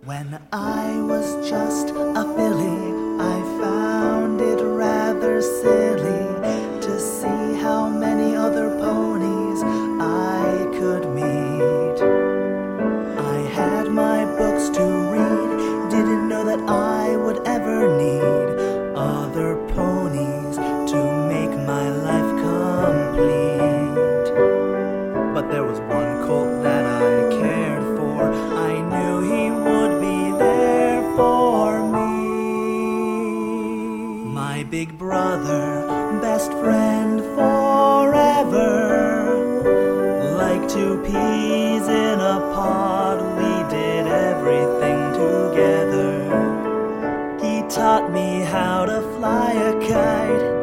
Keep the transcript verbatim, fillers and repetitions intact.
When I was just a filly, I found it rather silly to see how many other ponies I could meet. I had my books to read, didn't know that I would ever need other ponies to make my life complete. But there was one colt that I cared for, I knew he would be there for me. My big brother, best friend forever, like two peas in a pod, we did everything together. He taught me how to fly a kite,